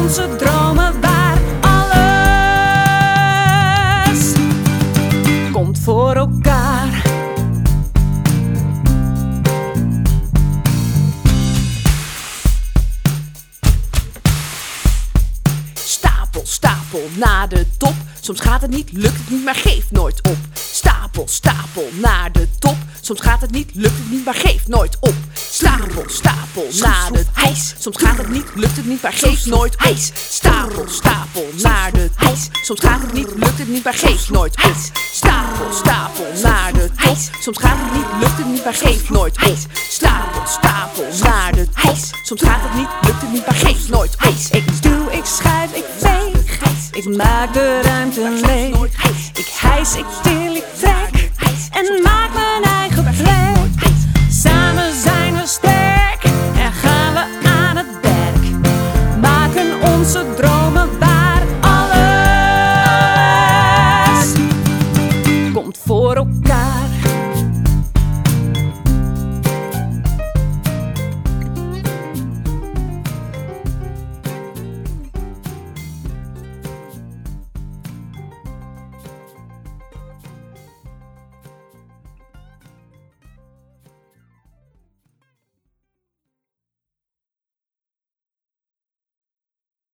onze dromen waar. Alles komt voor elkaar. Stapel, stapel naar de top. Soms gaat het niet, lukt het niet, maar geef nooit op. Stapel, stapel naar de top. Soms gaat het niet, lukt het niet, maar geef nooit op. Stapel, stapel naar de top. Soms gaat het niet, lukt het niet, maar geef nooit op. Stapel, stapel naar de top. Soms gaat het niet, lukt het niet, maar geef nooit op. Stapel, stapel naar de top. Soms gaat het niet, lukt het niet, maar geef nooit op. Stapel, stapel naar de top. Soms gaat het niet, lukt het niet, maar geef nooit op. Ik duw, ik schuif, ik veeg. Ik maak de ruimte leeg. Ik hijs, ik til, ik trek. En maak mijn eigen plek. Samen zijn we sterk. En gaan we aan het werk. Maken onze droom.